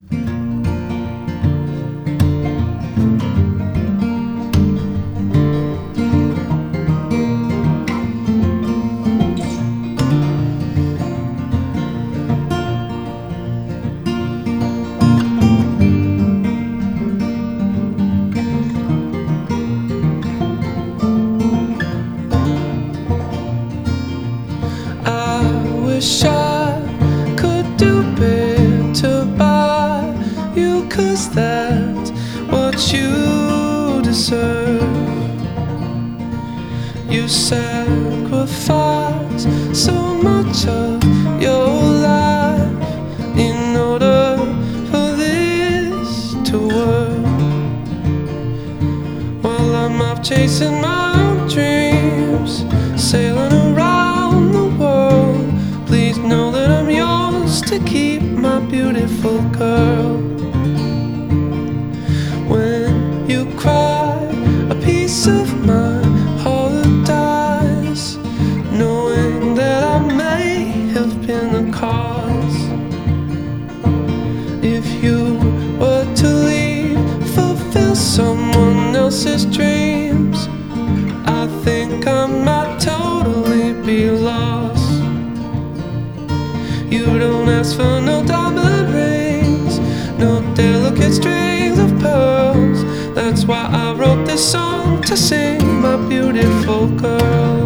Wish I could do better by you, 'cause that's what you deserve. You sacrifice so much of your life in order for this to work, while I'm off chasing my own dreams, sailing around the world. Please know that I'm yours to keep, my beautiful girl. When you cry, a piece of my heart dies, knowing that I may have been the cause. If you were to leave, fulfill someone else's dreams, I think I might totally be lost. You don't ask for no diamond rings, no delicate strings of pearls. That's why I wrote this song to sing, my beautiful girl.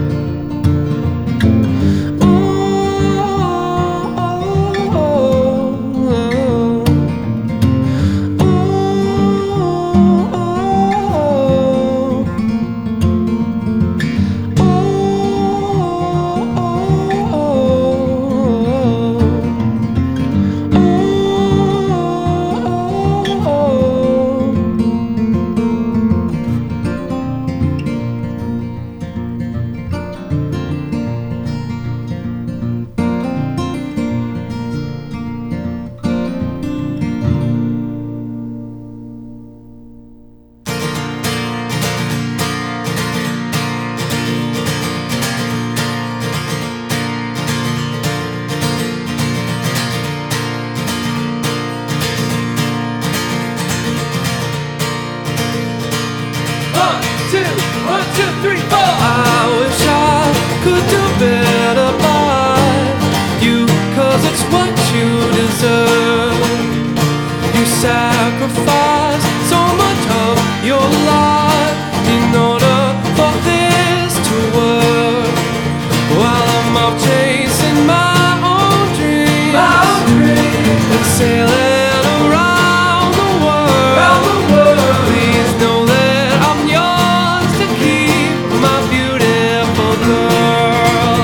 One, two, three, four. I wish I could do better by you, 'cause it's what you deserve. You sacrifice so much of your life in order for this to work, while I'm off chasing my own dreams, and sailing around the world. Please know that I'm yours to keep, my beautiful girl.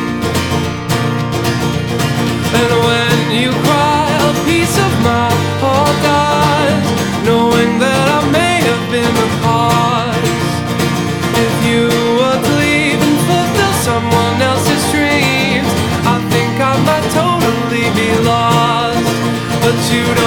And when you cry, a piece of my heart dies, knowing that I may have been the cause. If you were to leave and fulfill someone else's dreams, I think I might totally be lost. But you